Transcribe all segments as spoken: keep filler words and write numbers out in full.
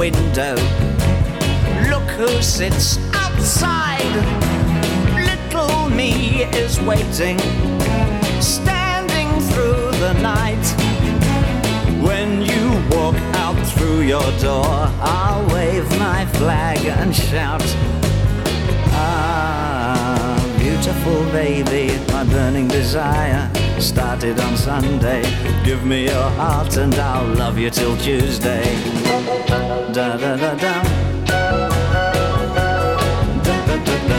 window. Look who sits outside. Little me is waiting, standing through the night. When you walk out through your door, I'll wave my flag and shout, ah, beautiful baby, my burning desire started on Sunday. Give me your heart and I'll love you till Tuesday. Da da da da. Da da da da.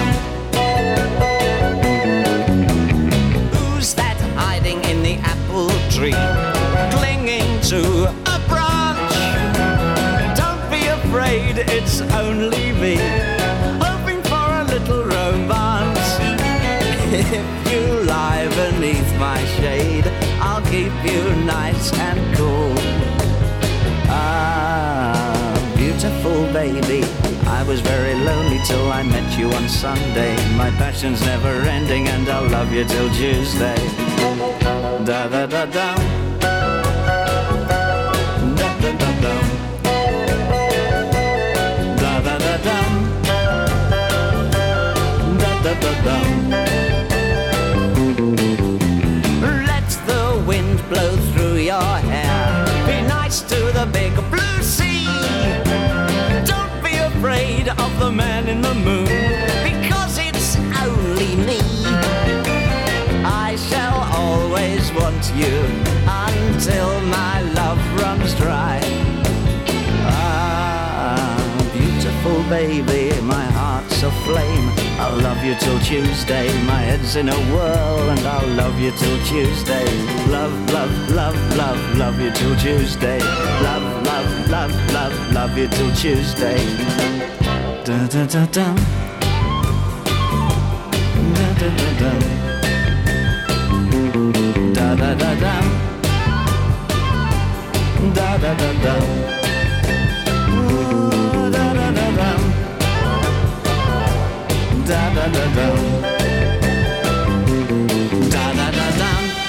Who's that hiding in the apple tree, clinging to a branch? Don't be afraid, it's only me, hoping for a little romance. If you lie beneath my shade, I'll keep you nice and cool. Ah, beautiful baby, I was very lonely till I met you on Sunday. My passion's never ending and I'll love you till Tuesday. Da da da da. Da da da da. Da da da da. Da da da da. Let the wind blow through your hair. Be nice to the big blue sea. Don't be afraid of the man in the moon, because it's only me. I shall always want you until my love runs dry. Ah, beautiful baby, my heart's aflame. I'll love you till Tuesday. My head's in a whirl and I'll love you till Tuesday. Love, love, love, love, love you till Tuesday. Love, love, love, love, love you till Tuesday. Da da da da. Da da da da. Da da da da. Da da da da. Ooh, da da da da. Da da da da. Da da da da.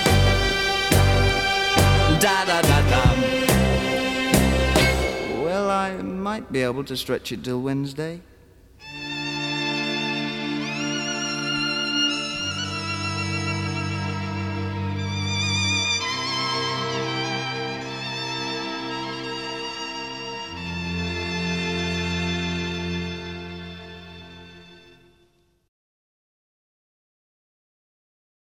Da da da da. Well, I might be able to stretch it till Wednesday.